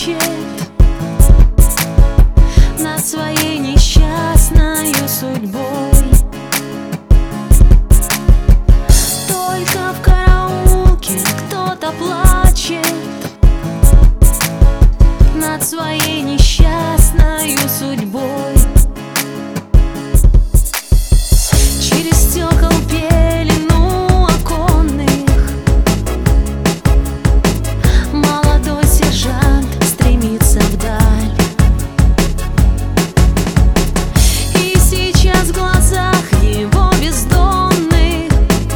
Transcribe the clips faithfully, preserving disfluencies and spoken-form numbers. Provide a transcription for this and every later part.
плачет над своей несчастной судьбой. Только в караулке кто-то плачет над своей несчастной судьбой. Через стекол пелену оконных молодой сержант стремится вдаль. И сейчас в глазах его бездонных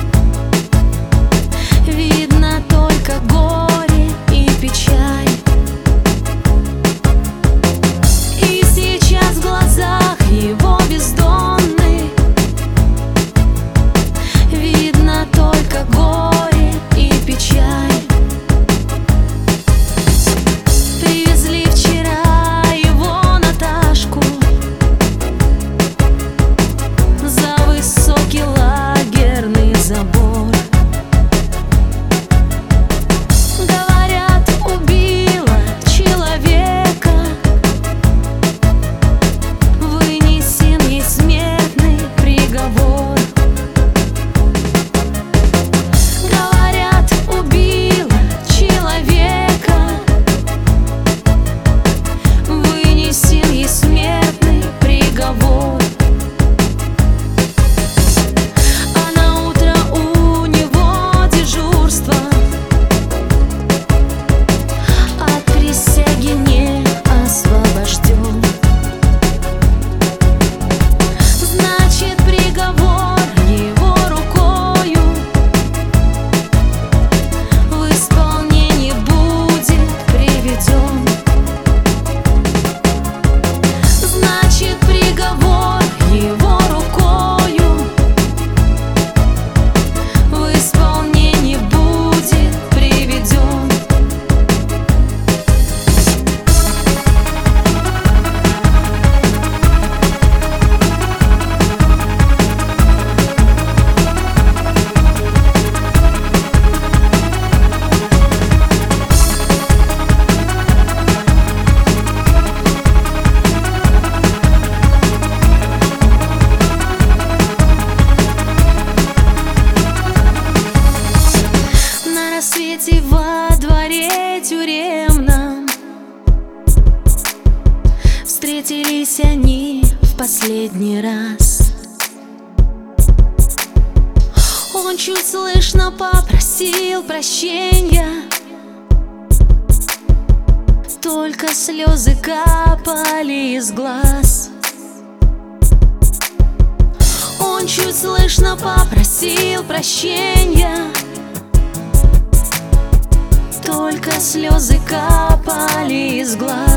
видно только горе и печаль. И сейчас в глазах его бездонных видно только горе и печаль. Привезли вчера его Наташку за высокий лагерный забор. Говорят, убила человека, вынесен ей смертный приговор. Говорят, убила человека, вынесен ей смертный приговор. А на утро у него дежурство, от присяги не освобожден. Значит, приговор его рукою в исполнение будет приведен. Значит, приговор его рукою в исполнение будет приведен. На рассвете во дворе тюремном встретились они в последний раз. Он чуть слышно попросил прощения, только слезы капали из глаз. Он чуть слышно попросил прощения, только слезы капали из глаз.